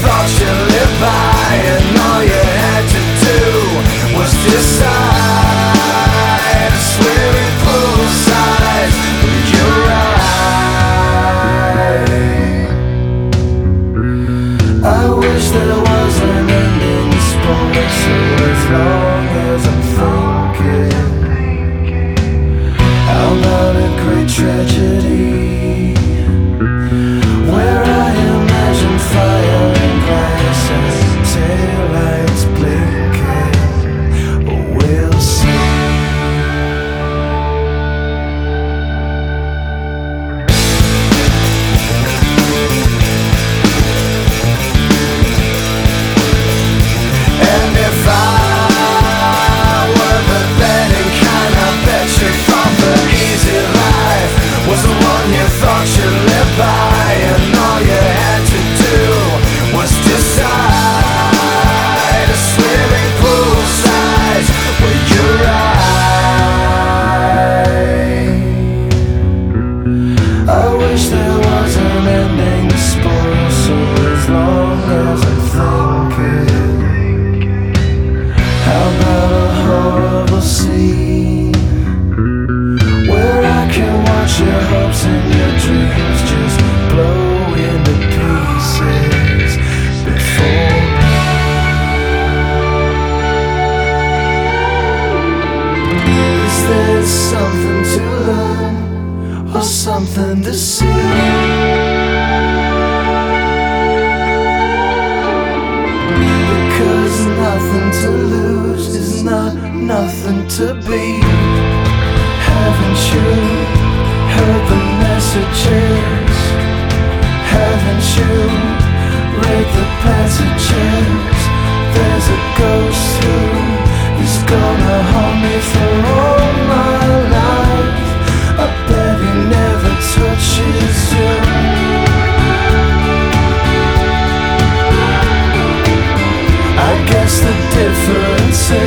thought you lived by, and all you had to do was decide. Swimming poolside with your eyes. I wish there was an ending to sport, so as long as I'm thinking, how about a great tragedy where I imagine fire and glass and taillights blinking? We'll see. And if I were the betting kind, I bet you thought the easy life was the one you thought you lived by, and all you had to do was decide. A swimming poolside with your eyes. I wish there was an ending to spoil, so as long as I'm thinking, how about a horrible scene where I can watch your hopes and your dreams just blow into pieces before me? Is there something to learn or something to see? Because nothing to lose is not nothing to be. Haven't you heard the messages? Haven't you read the passages? There's a ghost who is gonna haunt me for all my life. I bet he never touches you. I guess the difference is